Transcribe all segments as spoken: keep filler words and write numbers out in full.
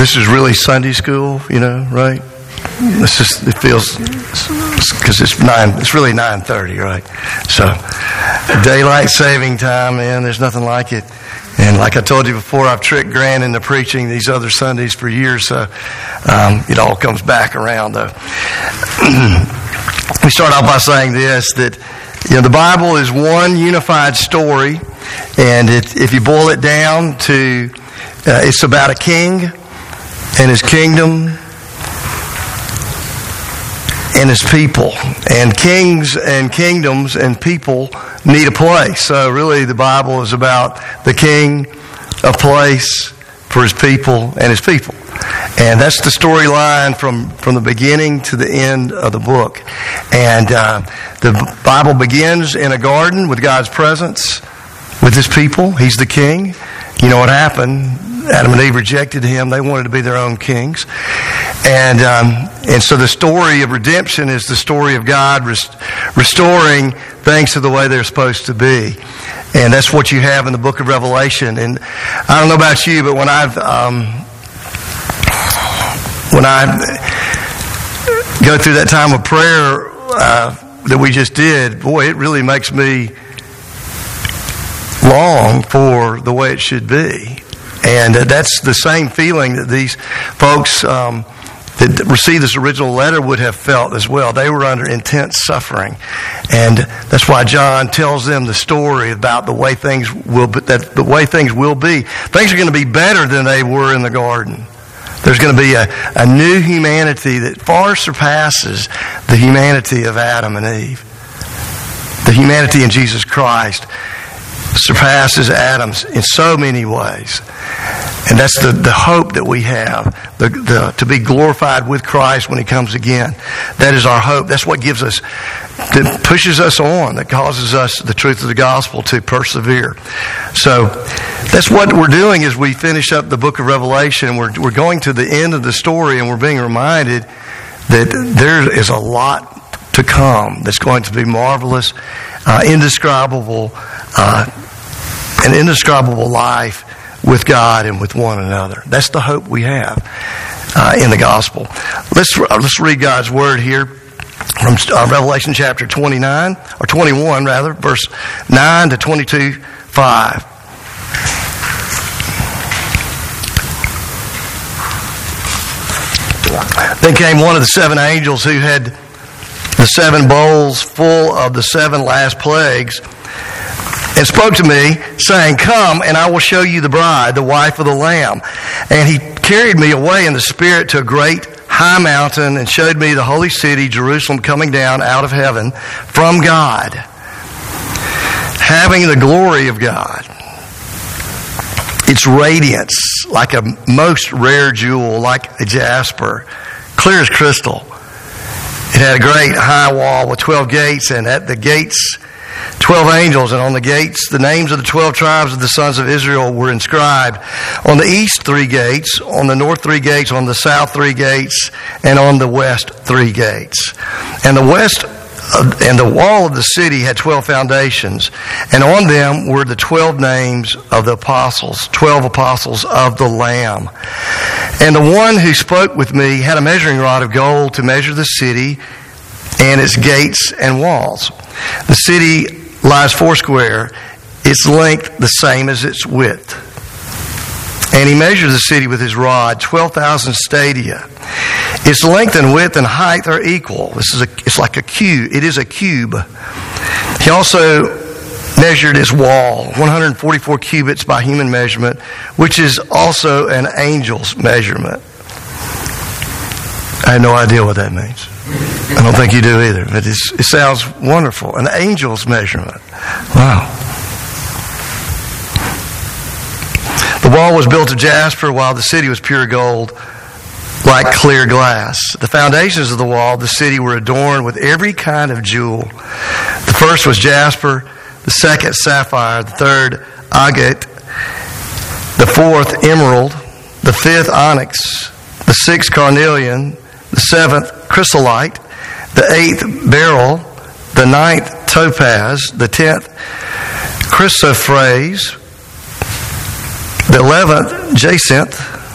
This is really Sunday school, you know, right? It's just, it feels, because it's nine, it's really nine thirty, right? So, daylight saving time, man, there's nothing like it. And like I told you before, I've tricked Grant into preaching these other Sundays for years, so um, it all comes back around, though. We start off by saying this, that, you know, the Bible is one unified story, and it, if you boil it down to, uh, it's about a king and his kingdom and his people. And kings and kingdoms and people need a place. So really the Bible is about the king, a place for his people and his people. And that's the storyline from, from the beginning to the end of the book. And uh, the Bible begins in a garden with God's presence, with his people. He's the king. You know what happened? Adam and Eve rejected him. They wanted to be their own kings. And um, and so the story of redemption is the story of God rest- restoring things to the way they're supposed to be. And that's what you have in the book of Revelation. And I don't know about you, but when I've um, when I go through that time of prayer uh, that we just did, boy, it really makes me long for the way it should be. And uh, that's the same feeling that these folks um, that received this original letter would have felt as well. They were under intense suffering. And that's why John tells them the story about the way things will be, that the way things will be. Things are going to be better than they were in the garden. There's going to be a, a new humanity that far surpasses the humanity of Adam and Eve. The humanity in Jesus Christ surpasses Adam's in so many ways. And that's the, the hope that we have, the, the, to be glorified with Christ when he comes again. That is our hope. That's what gives us, that pushes us on, that causes us, the truth of the gospel, to persevere. So that's what we're doing as we finish up the book of Revelation. We're, we're going to the end of the story, and we're being reminded that there is a lot to come that's going to be marvelous, uh, indescribable, uh, an indescribable life with God and with one another. That's the hope we have uh, in the gospel. Let's let's read God's word here from uh, Revelation chapter twenty-nine, or twenty-one rather, verse nine to twenty-two, five. Then came one of the seven angels who had the seven bowls full of the seven last plagues, and spoke to me, saying, "Come, and I will show you the bride, the wife of the Lamb." And he carried me away in the Spirit to a great high mountain, and showed me the holy city, Jerusalem, coming down out of heaven from God, having the glory of God. Its radiance like a most rare jewel, like a jasper, clear as crystal. It had a great high wall with twelve gates, and at the gates twelve angels, and on the gates the names of the twelve tribes of the sons of Israel were inscribed. On the east three gates, on the north three gates, on the south three gates, and on the west three gates. And the west uh, and the wall of the city had twelve foundations, and on them were the twelve names of the apostles, twelve apostles of the Lamb. And the one who spoke with me had a measuring rod of gold to measure the city and its gates and walls. The city lies foursquare, its length the same as its width. And he measured the city with his rod, twelve thousand stadia. Its length and width and height are equal. This is a, it's like a cube. It is a cube. He also measured its wall, one hundred forty-four cubits by human measurement, which is also an angel's measurement. I have no idea what that means. I don't think you do either. But it's, it sounds wonderful. An angel's measurement. Wow. The wall was built of jasper, while the city was pure gold, like clear glass. The foundations of the wall of the city were adorned with every kind of jewel. The first was jasper, the second sapphire, the third agate, the fourth emerald, the fifth onyx, the sixth carnelian, the seventh chrysolite, the eighth beryl, the ninth topaz, the tenth chrysoprase, the eleventh jacinth,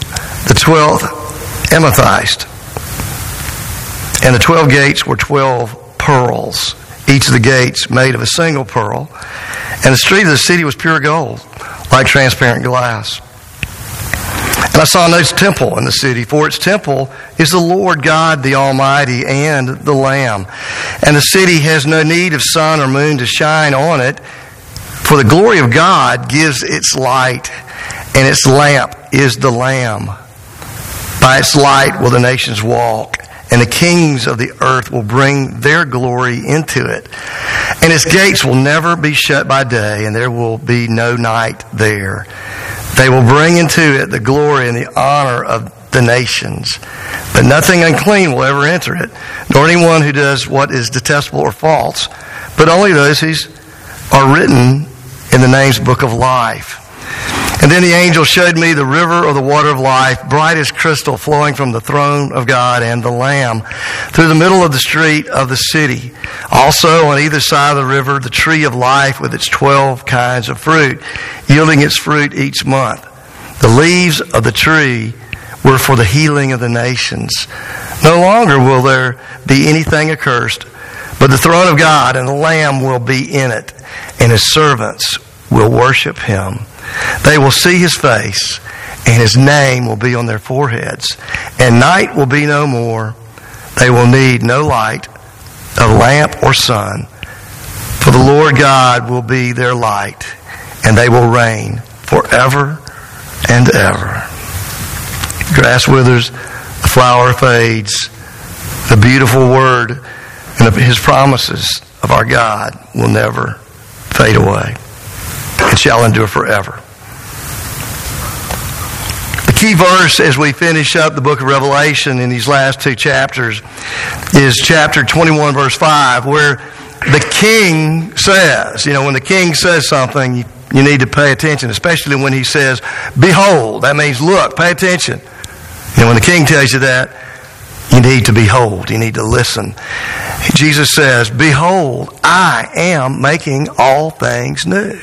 the twelfth amethyst. And the twelve gates were twelve pearls, each of the gates made of a single pearl. And the street of the city was pure gold, like transparent glass. And I saw no temple in the city, for its temple is the Lord God, the Almighty, and the Lamb. And the city has no need of sun or moon to shine on it, for the glory of God gives its light, and its lamp is the Lamb. By its light will the nations walk, and the kings of the earth will bring their glory into it. And its gates will never be shut by day, and there will be no night there. They will bring into it the glory and the honor of the nations. But nothing unclean will ever enter it, nor anyone who does what is detestable or false, but only those who are written in the name's book of life. And then the angel showed me the river of the water of life, bright as crystal, flowing from the throne of God and the Lamb, through the middle of the street of the city. Also on either side of the river, the tree of life with its twelve kinds of fruit, yielding its fruit each month. The leaves of the tree were for the healing of the nations. No longer will there be anything accursed, but the throne of God and the Lamb will be in it, and his servants will worship him. They will see his face, and his name will be on their foreheads. And night will be no more. They will need no light of lamp or sun, for the Lord God will be their light, and they will reign forever and ever. The grass withers, the flower fades. The beautiful word and his promises of our God will never fade away. It shall endure forever. The key verse as we finish up the book of Revelation in these last two chapters is chapter twenty-one, verse five, where the king says, you know, when the king says something, you, you need to pay attention, especially when he says, behold. That means look, pay attention. You know, when the king tells you that, you need to behold. You need to listen. Jesus says, behold, I am making all things new.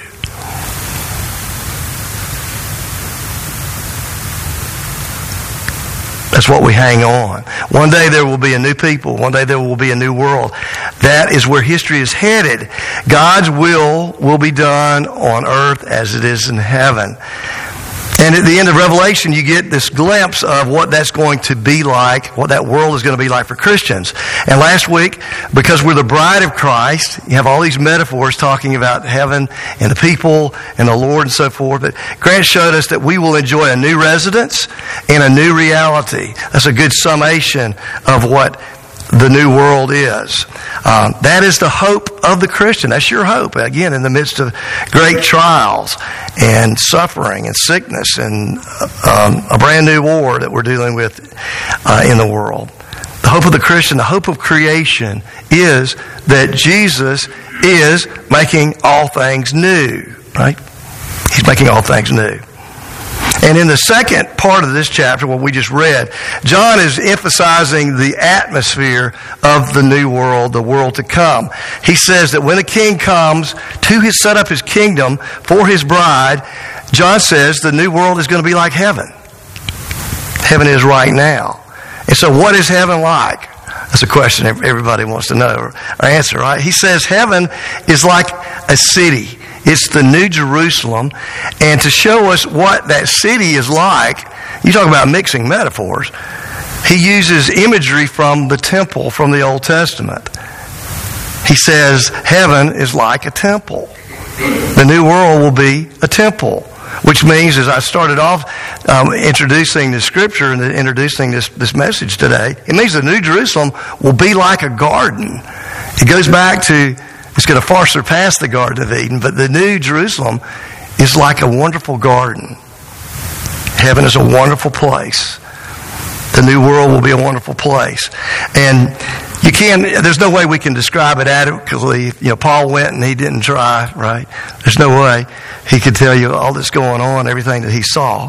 That's what we hang on. One day there will be a new people. One day there will be a new world. That is where history is headed. God's will will be done on earth as it is in heaven. And at the end of Revelation, you get this glimpse of what that's going to be like, what that world is going to be like for Christians. And last week, because we're the bride of Christ, you have all these metaphors talking about heaven and the people and the Lord and so forth. But Grant showed us that we will enjoy a new residence and a new reality. That's a good summation of what the new world is. Um, that is the hope of the Christian. That's your hope. Again, in the midst of great trials and suffering and sickness and um, a brand new war that we're dealing with uh, in the world. The hope of the Christian, the hope of creation is that Jesus is making all things new. Right? He's making all things new. And in the second part of this chapter, what we just read, John is emphasizing the atmosphere of the new world, the world to come. He says that when the king comes to his, set up his kingdom for his bride, John says the new world is going to be like heaven. Heaven is right now. And so what is heaven like? That's a question everybody wants to know or answer, right? He says heaven is like a city. It's the New Jerusalem. And to show us what that city is like, you talk about mixing metaphors, he uses imagery from the temple from the Old Testament. He says heaven is like a temple. The new world will be a temple, which means, as I started off um, introducing the scripture and introducing this, this message today, it means the New Jerusalem will be like a garden. It goes back to, it's going to far surpass the Garden of Eden, but the New Jerusalem is like a wonderful garden. Heaven is a wonderful place. The new world will be a wonderful place. And you can, there's no way we can describe it adequately. You know, Paul went and he didn't try, right? There's no way he could tell you all that's going on, everything that he saw.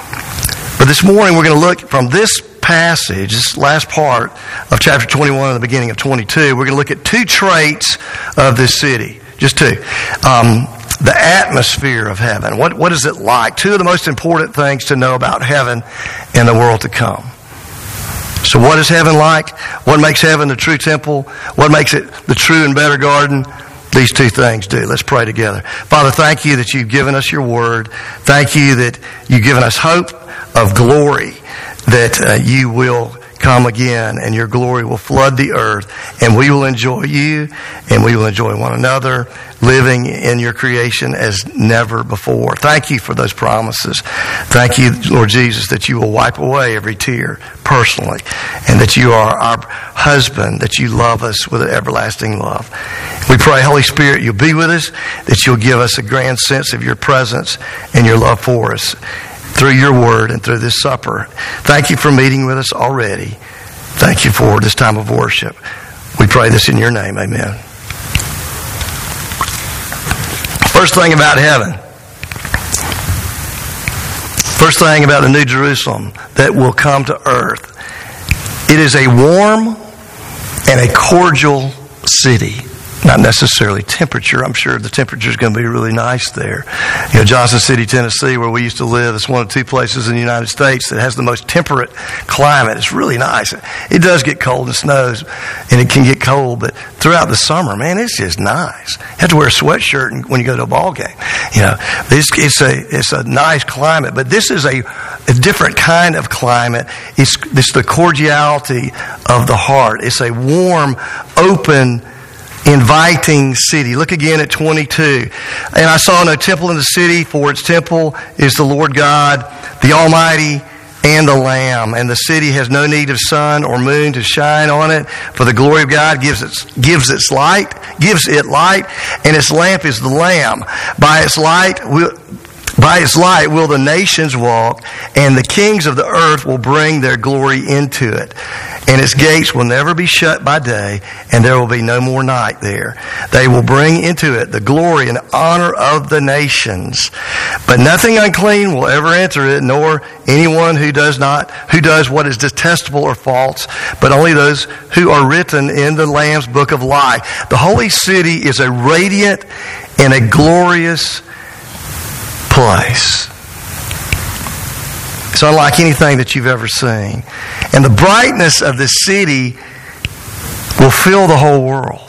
But this morning we're going to look from this passage, this last part of chapter twenty-one and the beginning of twenty-two, we're going to look at two traits of this city. Just two. Um, the atmosphere of heaven. What, what is it like? Two of the most important things to know about heaven and the world to come. So what is heaven like? What makes heaven the true temple? What makes it the true and better garden? These two things do. Let's pray together. Father, thank you that you've given us your word. Thank you that you've given us hope of glory, that uh, you will come again and your glory will flood the earth, and we will enjoy you and we will enjoy one another, living in your creation as never before. Thank you for those promises. Thank you, Lord Jesus, that you will wipe away every tear personally, and that you are our husband, that you love us with an everlasting love. We pray, Holy Spirit, you'll be with us, that you'll give us a grand sense of your presence and your love for us through your word and through this supper. Thank you for meeting with us already. Thank you for this time of worship. We pray this in your name. Amen. First thing about heaven. First thing about the New Jerusalem that will come to earth. It is a warm and a cordial city. Not necessarily temperature. I'm sure the temperature is going to be really nice there. You know, Johnson City, Tennessee, where we used to live, is one of two places in the United States that has the most temperate climate. It's really nice. It does get cold and snows, and it can get cold, but throughout the summer, man, it's just nice. You have to wear a sweatshirt when you go to a ball game. You know, it's, it's a it's a nice climate, but this is a, a different kind of climate. It's, it's the cordiality of the heart. It's a warm, open, inviting city. Look again at twenty-two. And I saw no temple in the city, for its temple is the Lord God, the Almighty, and the Lamb. And the city has no need of sun or moon to shine on it, for the glory of God gives its gives its light, gives it light, and its lamp is the Lamb. By its light will By its light will the nations walk, and the kings of the earth will bring their glory into it. And its gates will never be shut by day, and there will be no more night there. They will bring into it the glory and honor of the nations. But nothing unclean will ever enter it, nor anyone who does not, who does what is detestable or false, but only those who are written in the Lamb's book of life. The holy city is a radiant and a glorious place. It's unlike anything that you've ever seen. And the brightness of this city will fill the whole world.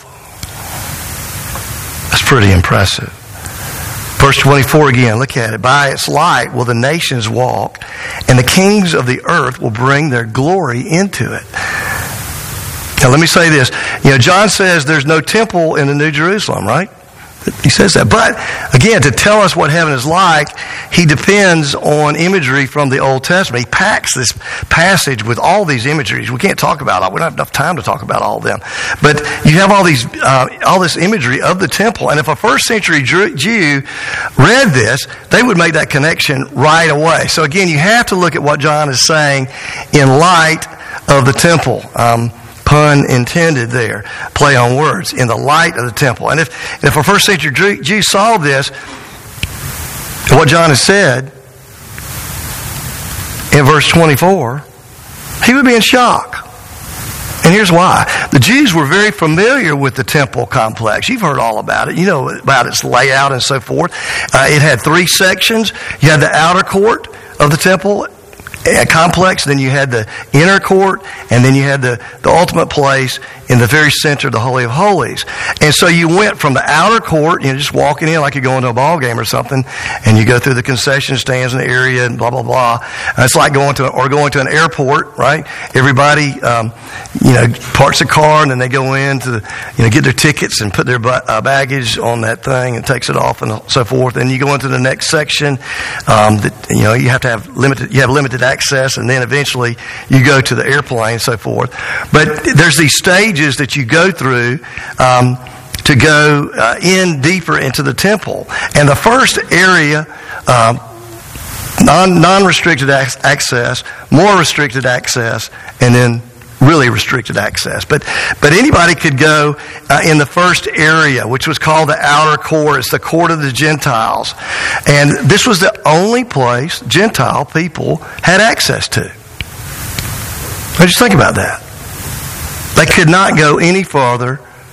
That's pretty impressive. Verse twenty-four again, look at it. By its light will the nations walk, and the kings of the earth will bring their glory into it. Now let me say this. You know, John says there's no temple in the New Jerusalem, right? He says that. But, again, to tell us what heaven is like, he depends on imagery from the Old Testament. He packs this passage with all these imageries. We can't talk about it. We don't have enough time to talk about all of them. But you have all these, uh, all this imagery of the temple. And if a first century Jew read this, they would make that connection right away. So, again, you have to look at what John is saying in light of the temple. Um, Pun intended there. Play on words. In the light of the temple. And if, if a first century Jew saw this, what John has said in verse twenty-four, he would be in shock. And here's why. The Jews were very familiar with the temple complex. You've heard all about it. You know about its layout and so forth. Uh, it had three sections. You had the outer court of the temple a complex, then you had the inner court, and then you had the, the ultimate place in the very center of the Holy of Holies. And so you went from the outer court, you know, just walking in like you're going to a ball game or something, and you go through the concession stands in the area and blah, blah, blah. And it's like going to, or going to an airport, right? Everybody, um, you know, parks a car, and then they go in to, you know, get their tickets and put their uh, baggage on that thing and takes it off and so forth. And you go into the next section, um, that, you know, you have to have limited, you have limited access, and then eventually you go to the airplane and so forth. But there's these stages that you go through um, to go uh, in deeper into the temple. And the first area, um, non, non-restricted access, more restricted access, and then really restricted access. But but anybody could go uh, in the first area, which was called the outer court. It's the court of the Gentiles. And this was the only place Gentile people had access to. Now just think about that. They could not go any farther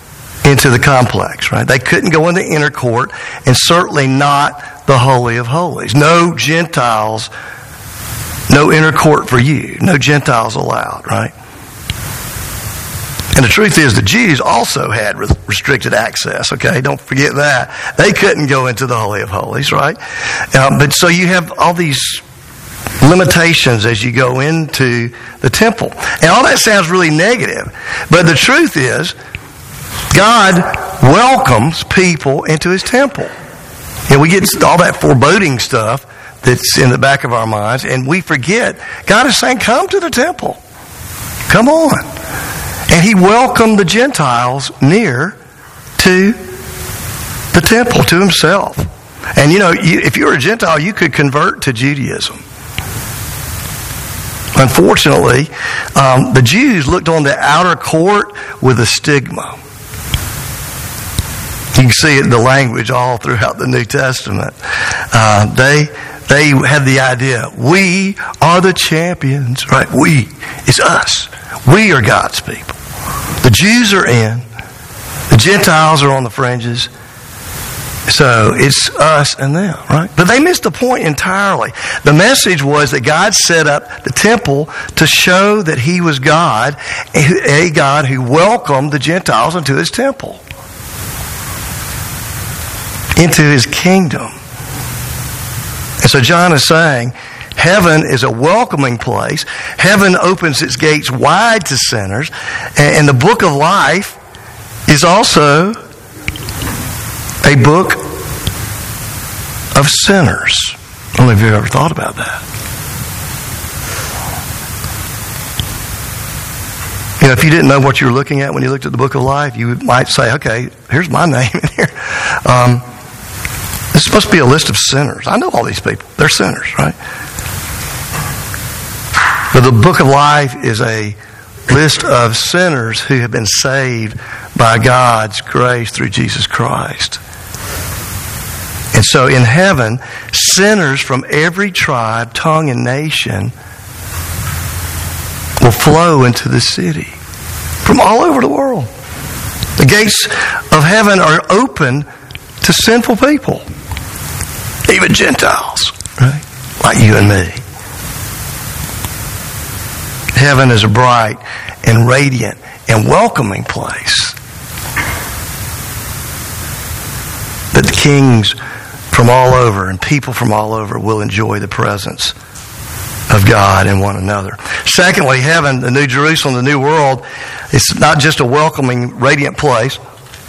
into the complex, right? They couldn't go in the inner court, and certainly not the Holy of Holies. No Gentiles, no inner court for you. No Gentiles allowed, right? And the truth is, the Jews also had restricted access, okay? Don't forget that. They couldn't go into the Holy of Holies, right? Um, but so you have all these limitations as you go into the temple. And all that sounds really negative. But the truth is, God welcomes people into His temple. And we get all that foreboding stuff that's in the back of our minds, and we forget, God is saying, come to the temple. Come on. And He welcomed the Gentiles near to the temple, to Himself. And you know, you, if you were a Gentile, you could convert to Judaism. Unfortunately, um, the Jews looked on the outer court with a stigma. You can see it in the language all throughout the New Testament. Uh, they they had the idea, we are the champions, right? We, it's us. We are God's people. The Jews are in. The Gentiles are on the fringes. So it's us and them, right? But they missed the point entirely. The message was that God set up the temple to show that He was God, a God who welcomed the Gentiles into His temple, into His kingdom. And so John is saying, heaven is a welcoming place. Heaven opens its gates wide to sinners. And the book of life is also a book of sinners. I don't know if you've ever thought about that. You know, if you didn't know what you were looking at when you looked at the book of life, you might say, okay, here's my name in here. Um, this is supposed to be a list of sinners. I know all these people. They're sinners, right? But the book of life is a list of sinners who have been saved by God's grace through Jesus Christ. And so in heaven, sinners from every tribe, tongue, and nation will flow into the city from all over the world. The gates of heaven are open to sinful people, even Gentiles, right? Like you and me. Heaven is a bright and radiant and welcoming place that the kings from all over and people from all over will enjoy the presence of God and one another. Secondly, heaven, the New Jerusalem, the New World, it's not just a welcoming, radiant place.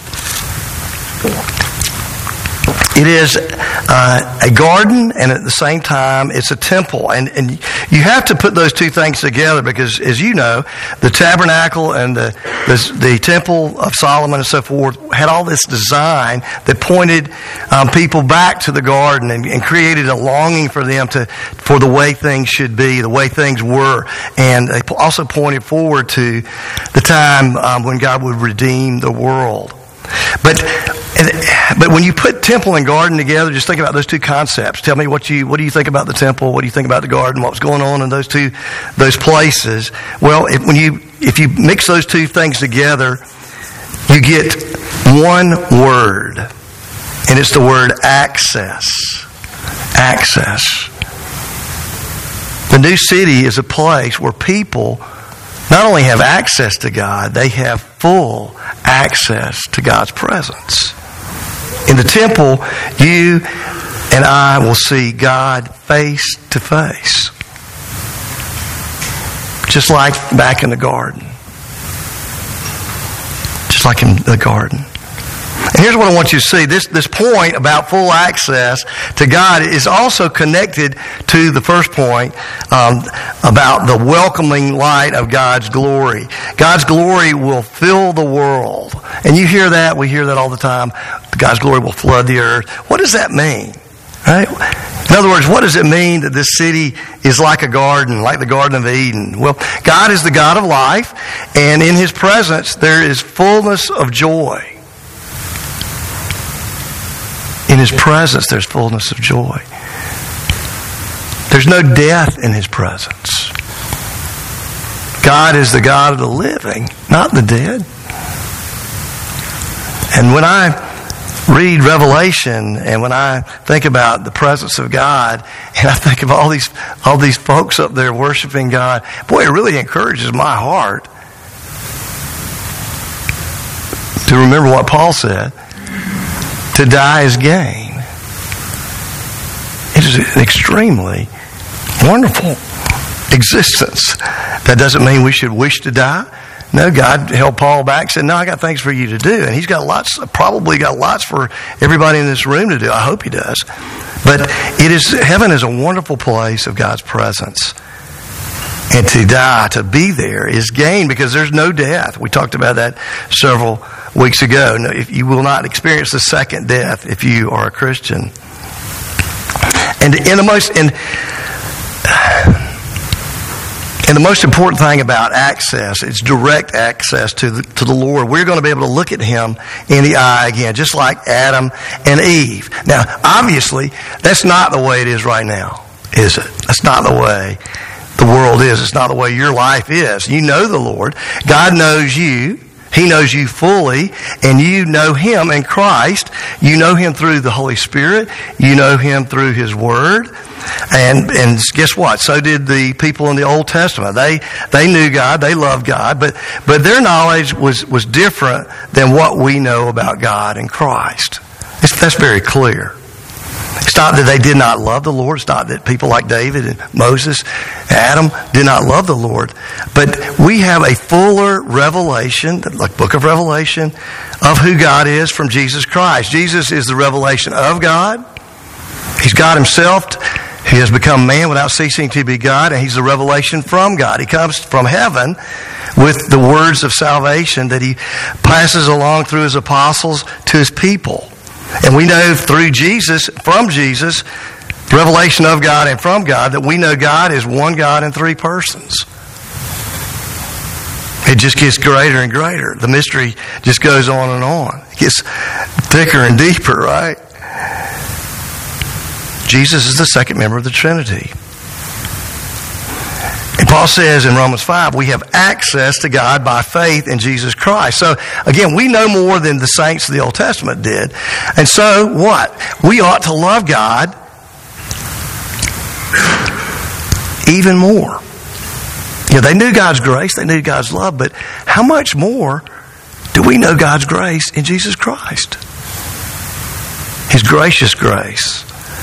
It is uh, a garden, and at the same time, it's a temple. And, and you have to put those two things together because, as you know, the tabernacle and the, the, the temple of Solomon and so forth had all this design that pointed um, people back to the garden and, and created a longing for them to for the way things should be, the way things were. And they also pointed forward to the time um, when God would redeem the world. But but when you put temple and garden together, just think about those two concepts. Tell me what you what do you think about the temple? What do you think about the garden? What's going on in those two those places? Well, if, when you if you mix those two things together, you get one word, and it's the word access. Access. The new city is a place where people not only have access to God, they have full access to God's presence. In the temple, you and I will see God face to face. Just like back in the garden. Just like in the garden. And here's what I want you to see. This, this point about full access to God is also connected to the first point um, about the welcoming light of God's glory. God's glory will fill the world. And you hear that. We hear that all the time. God's glory will flood the earth. What does that mean? Right? In other words, what does it mean that this city is like a garden, like the Garden of Eden? Well, God is the God of life, and in His presence there is fullness of joy. In His presence, there's fullness of joy. There's no death in His presence. God is the God of the living, not the dead. And when I read Revelation and when I think about the presence of God and I think of all these all these folks up there worshiping God, boy, it really encourages my heart to remember what Paul said. To die is gain. It is an extremely wonderful existence. That doesn't mean we should wish to die. No, God held Paul back and said, no, I got things for you to do. And he's got lots, probably got lots for everybody in this room to do. I hope he does. But it is, heaven is a wonderful place of God's presence. And to die, to be there, is gain because there's no death. We talked about that several weeks ago. No, if you will not experience the second death if you are a Christian. And in the most... In, And the most important thing about access, it's direct access to the, to the Lord. We're going to be able to look at Him in the eye again, just like Adam and Eve. Now, obviously, that's not the way it is right now, is it? That's not the way the world is. It's not the way your life is. You know the Lord. God knows you. He knows you fully, and you know Him in Christ. You know Him through the Holy Spirit. You know Him through His Word. And and guess what? So did the people in the Old Testament. They they knew God, they loved God, but but their knowledge was, was different than what we know about God in Christ. It's, that's very clear. It's not that they did not love the Lord. It's not that people like David and Moses, Adam, did not love the Lord. But we have a fuller revelation, like Book of Revelation, of who God is from Jesus Christ. Jesus is the revelation of God. He's God Himself. He has become man without ceasing to be God, and He's the revelation from God. He comes from heaven with the words of salvation that He passes along through His apostles to His people. And we know through Jesus, from Jesus, the revelation of God and from God, that we know God is one God in three persons. It just gets greater and greater. The mystery just goes on and on. It gets thicker and deeper, right? Jesus is the second member of the Trinity. And Paul says in Romans five, we have access to God by faith in Jesus Christ. So, again, we know more than the saints of the Old Testament did. And so, what? We ought to love God even more. You know, they knew God's grace, they knew God's love, but how much more do we know God's grace in Jesus Christ? His gracious grace.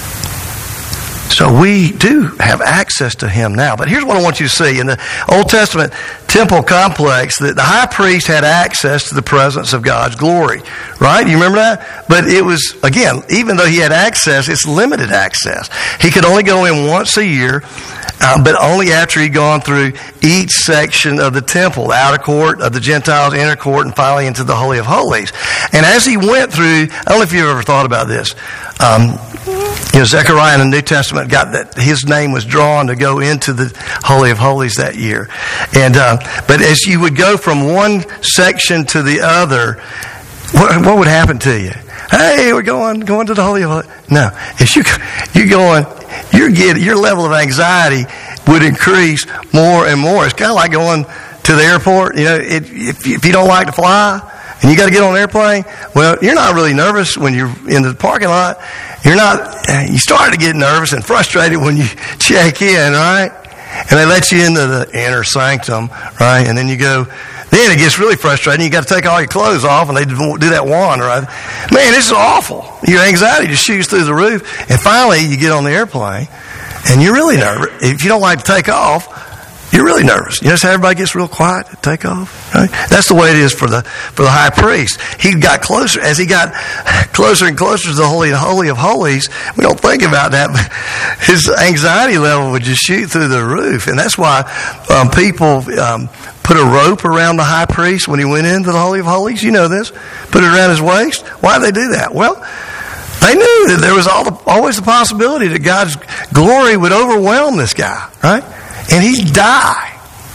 So we do have access to Him now. But here's what I want you to see. In the Old Testament temple complex, the, the high priest had access to the presence of God's glory. Right? You remember that? But it was, again, even though he had access, it's limited access. He could only go in once a year, uh, but only after he'd gone through each section of the temple, the outer court of the Gentiles, inner court, and finally into the Holy of Holies. And as he went through, I don't know if you've ever thought about this, um, you know, Zechariah in the New Testament got that his name was drawn to go into the Holy of Holies that year. And uh, but as you would go from one section to the other, what, what would happen to you? Hey, we're going going to the Holy of Holies. No, if you you going, your get your level of anxiety would increase more and more. It's kind of like going to the airport. You know, it, if if you don't like to fly and you got to get on an airplane, well, you're not really nervous when you're in the parking lot. You're not, you start to get nervous and frustrated when you check in, right? And they let you into the inner sanctum, right? And then you go, then it gets really frustrating. You got to take all your clothes off and they do that wand, right? Man, this is awful. Your anxiety just shoots through the roof. And finally, you get on the airplane and you're really nervous. If you don't like to take off, you're really nervous. You notice how everybody gets real quiet to take off? Right? That's the way it is for the for the high priest. He got closer. As he got closer and closer to the Holy Holy of Holies, we don't think about that, but his anxiety level would just shoot through the roof. And that's why um, people um, put a rope around the high priest when he went into the Holy of Holies. You know this. Put it around his waist. Why did they do that? Well, they knew that there was all the, always the possibility that God's glory would overwhelm this guy, right? And he'd die.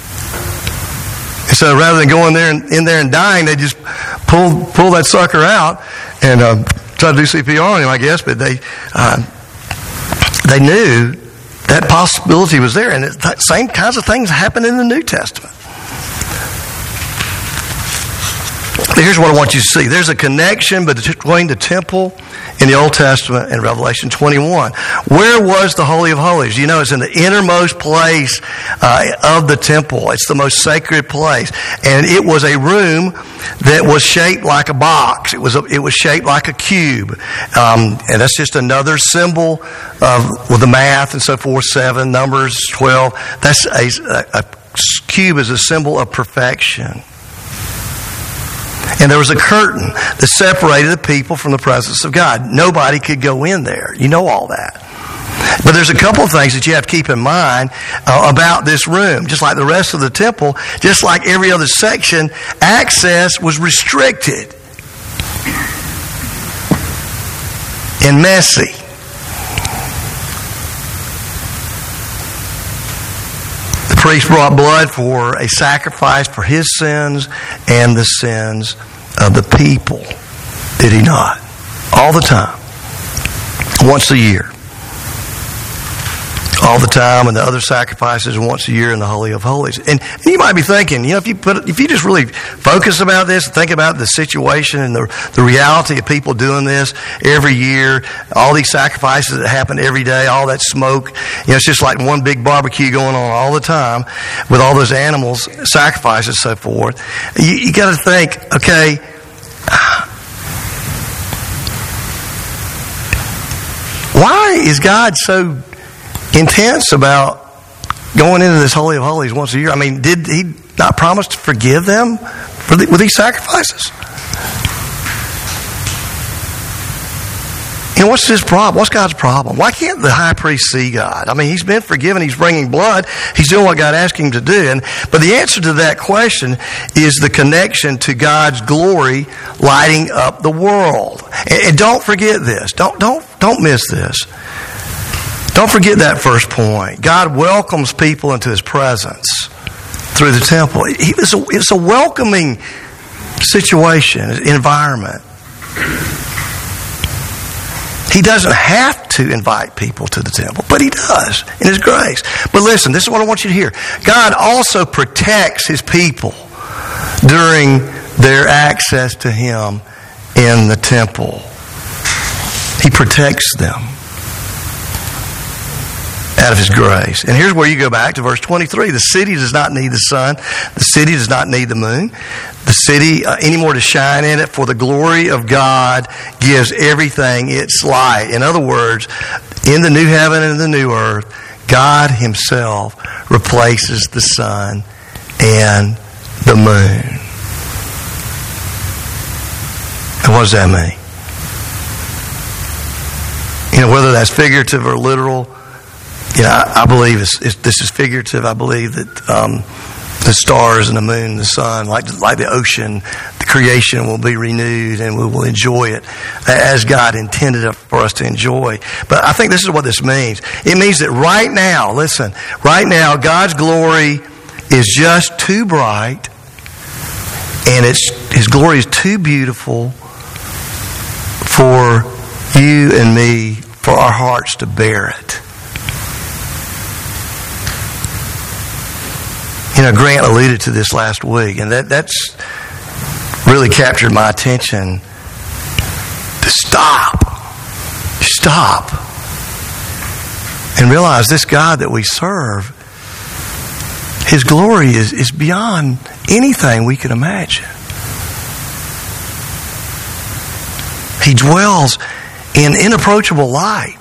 And so rather than going there and, in there and dying, they just pull pull that sucker out and uh, try to do C P R on him, I guess. But they uh, they knew that possibility was there, and the same kinds of things happen in the New Testament. Here's what I want you to see. There's a connection between the temple in the Old Testament and Revelation twenty-one. Where was the Holy of Holies? You know, it's in the innermost place uh, of the temple. It's the most sacred place. And it was a room that was shaped like a box. It was a, it was shaped like a cube. Um, and that's just another symbol of, with the math and so forth, seven, Numbers, twelve. That's a, a, a cube is a symbol of perfection. And there was a curtain that separated the people from the presence of God. Nobody could go in there. You know all that. But there's a couple of things that you have to keep in mind uh, about this room. Just like the rest of the temple, just like every other section, access was restricted and messy. The priest brought blood for a sacrifice for his sins and the sins of the people. Did he not? All the time. Once a year. All the time, and the other sacrifices once a year in the Holy of Holies. And you might be thinking, you know, if you put, if you just really focus about this, think about the situation and the, the reality of people doing this every year, all these sacrifices that happen every day, all that smoke, you know, it's just like one big barbecue going on all the time with all those animals, sacrifices, so forth. You, you got to think, okay, why is God so intense about going into this Holy of Holies once a year? I mean, did he not promise to forgive them for the, with these sacrifices? You know, what's his problem? What's God's problem? Why can't the high priest see God? I mean, he's been forgiven. He's bringing blood. He's doing what God asked him to do. And, but the answer to that question is the connection to God's glory lighting up the world. And, and don't forget this. Don't, don't, don't miss this. Don't forget that first point. God welcomes people into his presence through the temple. It's a, it's a welcoming situation, environment. He doesn't have to invite people to the temple, but he does in his grace. But listen, this is what I want you to hear. God also protects his people during their access to him in the temple. He protects them out of his grace. And here's where you go back to verse twenty-three. The city does not need the sun. The city does not need the moon. The city uh, anymore to shine in it, for the glory of God gives everything its light. In other words, in the new heaven and the new earth, God himself replaces the sun and the moon. And what does that mean? You know, whether that's figurative or literal, you know, I, I believe it's, it's, this is figurative. I believe that um, the stars and the moon and the sun, like, like the ocean, the creation will be renewed and we will enjoy it as God intended it for us to enjoy. But I think this is what this means. It means that right now, listen, right now, God's glory is just too bright and it's, his glory is too beautiful for you and me, for our hearts to bear it. You know, Grant alluded to this last week, and that, that's really captured my attention. To stop. Stop. And realize this God that we serve, his glory is, is beyond anything we can imagine. He dwells in inapproachable light.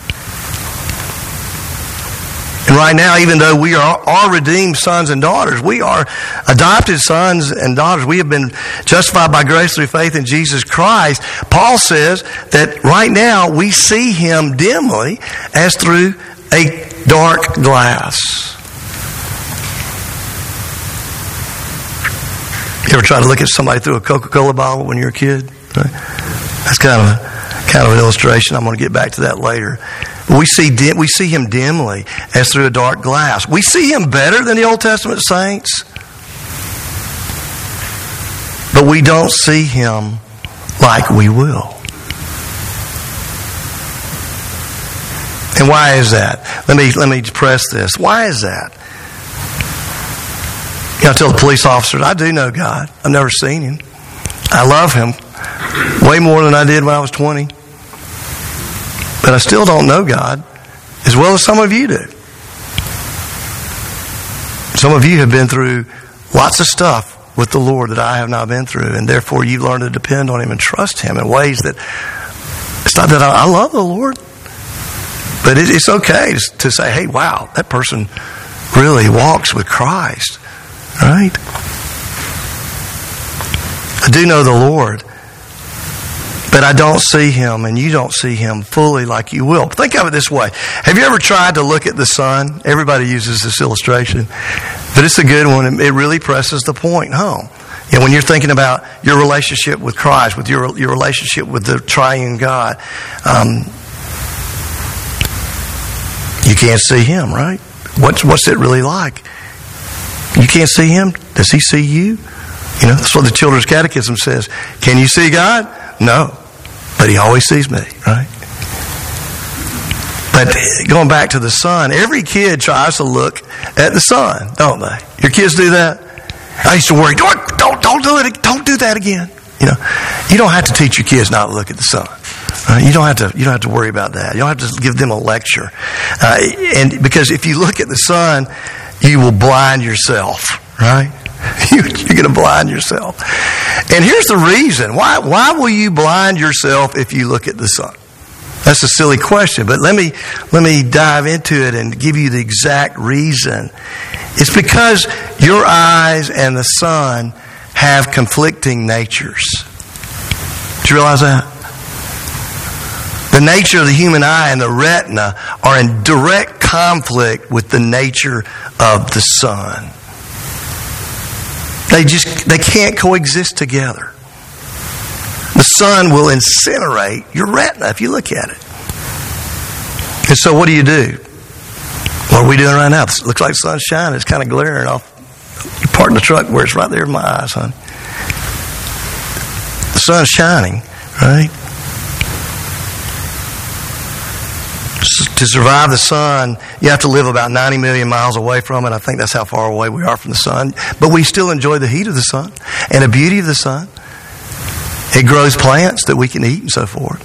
And right now, even though we are, are redeemed sons and daughters, we are adopted sons and daughters. We have been justified by grace through faith in Jesus Christ. Paul says that right now we see him dimly as through a dark glass. You ever try to look at somebody through a Coca-Cola bottle when you're a kid? That's kind of a, kind of an illustration. I'm going to get back to that later. We see dim, we see him dimly as through a dark glass. We see him better than the Old Testament saints, but we don't see him like we will. And why is that? Let me let me press this. Why is that? You know, I tell the police officers, I do know God. I've never seen him. I love him way more than I did when I was twenty. But I still don't know God as well as some of you do. Some of you have been through lots of stuff with the Lord that I have not been through, and therefore you've learned to depend on him and trust him in ways that it's not that I, I love the Lord, but it, it's okay to, to say, hey, wow, that person really walks with Christ, right? I do know the Lord, but I don't see him, and you don't see him fully like you will. Think of it this way. Have you ever tried to look at the sun? Everybody uses this illustration, but it's a good one. It really presses the point home. You know, when you're thinking about your relationship with Christ, with your your relationship with the triune God, um, you can't see him, right? What's what's it really like? You can't see him. Does he see you? You know, that's what the Children's Catechism says. Can you see God? No. But he always sees me, right? But going back to the sun, every kid tries to look at the sun, don't they? Your kids do that? I used to worry, don't, don't, don't do it, don't do that again. You know, you don't have to teach your kids not to look at the sun. Uh, you don't have to. You don't have to worry about that. You don't have to give them a lecture, uh, and because if you look at the sun, you will blind yourself, right? You're going to blind yourself. And here's the reason. Why, why will you blind yourself if you look at the sun? That's a silly question, but let me, let me dive into it and give you the exact reason. It's because your eyes and the sun have conflicting natures. Did you realize that? The nature of the human eye and the retina are in direct conflict with the nature of the sun. They just, they can't coexist together. The sun will incinerate your retina if you look at it. And so what do you do? What are we doing right now? It looks like the sun's shining. It's kind of glaring off. You park in the truck where it's right there in my eyes, honey. The sun's shining, right? To survive the sun, you have to live about ninety million miles away from it. I think that's how far away we are from the sun. But we still enjoy the heat of the sun and the beauty of the sun. It grows plants that we can eat and so forth.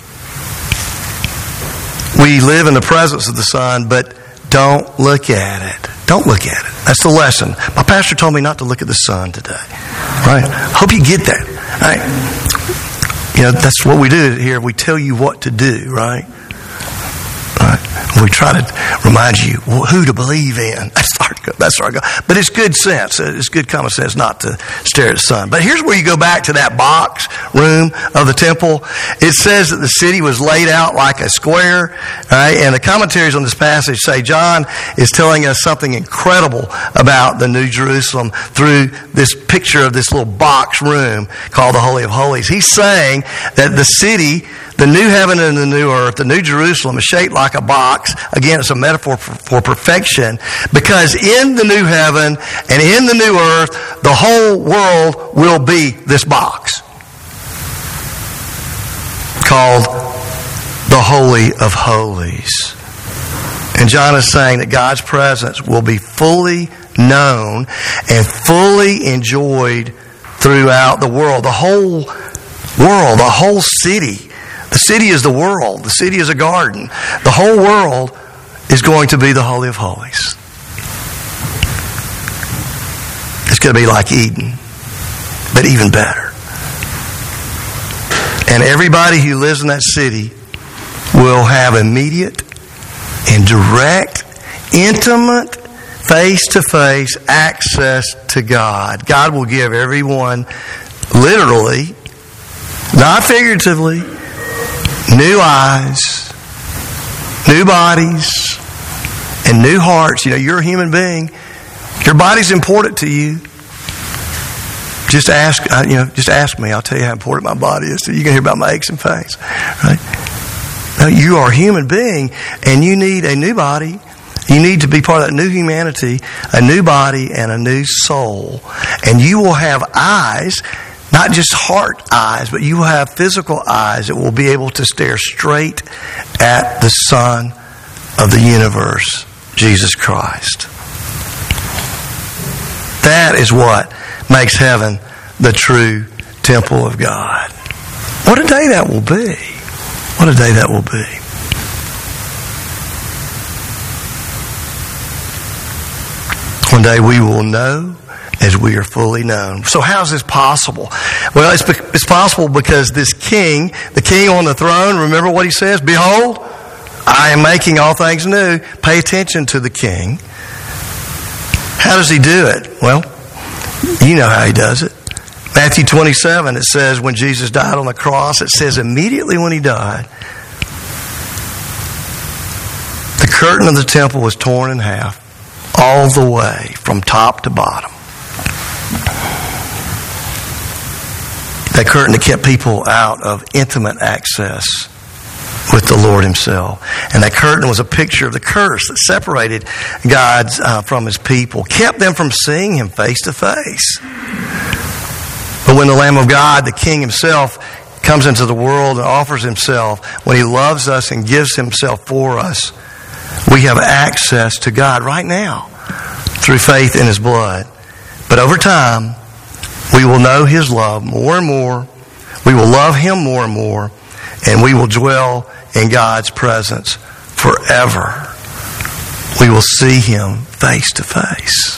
We live in the presence of the sun, but don't look at it. Don't look at it. That's the lesson. My pastor told me not to look at the sun today. Right? Hope you get that. Right? You know, that's what we do here. We tell you what to do, right? Right. We try to remind you who to believe in. That's our, that's our God. But it's good sense. It's good common sense not to stare at the sun. But here's where you go back to that box room of the temple. It says that the city was laid out like a square. Right? And the commentaries on this passage say John is telling us something incredible about the New Jerusalem through this picture of this little box room called the Holy of Holies. He's saying that the city, the new heaven and the new earth, the New Jerusalem, is shaped like a box. Again, it's a metaphor for, for perfection, because in the new heaven and in the new earth, the whole world will be this box called the Holy of Holies. And John is saying that God's presence will be fully known and fully enjoyed throughout the world. The whole world, the whole city. The city is the world. The city is a garden. The whole world is going to be the Holy of Holies. It's going to be like Eden, but even better. And everybody who lives in that city will have immediate and direct, intimate, face-to-face access to God. God will give everyone, literally, not figuratively, new eyes, new bodies, and new hearts. You know, you're a human being. Your body's important to you. Just ask, you know, just ask me. I'll tell you how important my body is to you. You can hear about my aches and pains, right? Now, you are a human being, and you need a new body. You need to be part of that new humanity, a new body, and a new soul. And you will have eyes, not just heart eyes, but you will have physical eyes that will be able to stare straight at the Son of the universe, Jesus Christ. That is what makes heaven the true temple of God. What a day that will be. What a day that will be. One day we will know as we are fully known. So how is this possible? Well, it's, it's possible because this king, the king on the throne, remember what he says? Behold, I am making all things new. Pay attention to the king. How does he do it? Well, you know how he does it. Matthew twenty-seven, it says when Jesus died on the cross, it says immediately when he died, the curtain of the temple was torn in half all the way from top to bottom. That curtain that kept people out of intimate access with the Lord himself. And that curtain was a picture of the curse that separated God uh, from his people, kept them from seeing him face to face. But when the Lamb of God, the King himself, comes into the world and offers himself, when he loves us and gives himself for us, we have access to God right now through faith in his blood. But over time, we will know his love more and more. We will love him more and more. And we will dwell in God's presence forever. We will see him face to face.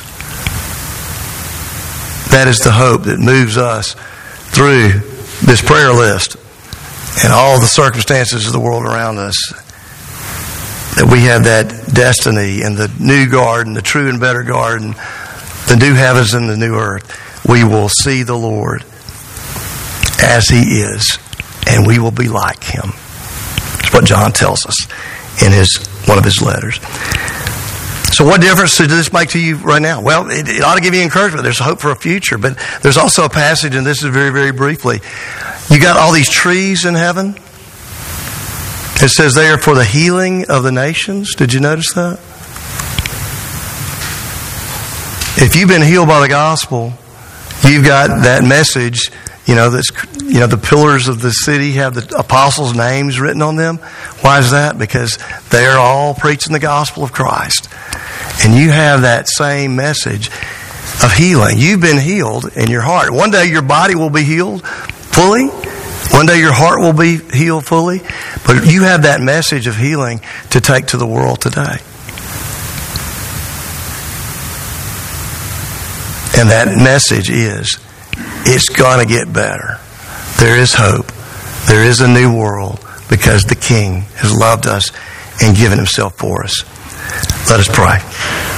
That is the hope that moves us through this prayer list and all the circumstances of the world around us. That we have that destiny in the new garden, the true and better garden, the new heavens and the new earth. We will see the Lord as he is, and we will be like him. That's what John tells us in his one of his letters. So what difference does this make to you right now? Well, it, it ought to give you encouragement. There's hope for a future, but there's also a passage, and this is very, very briefly. You got all these trees in heaven. It says they are for the healing of the nations. Did you notice that? If you've been healed by the gospel, you've got that message. You know, that's, you know, the pillars of the city have the apostles' names written on them. Why is that? Because they're all preaching the gospel of Christ. And you have that same message of healing. You've been healed in your heart. One day your body will be healed fully. One day your heart will be healed fully. But you have that message of healing to take to the world today. And that message is, it's going to get better. There is hope. There is a new world because the King has loved us and given himself for us. Let us pray.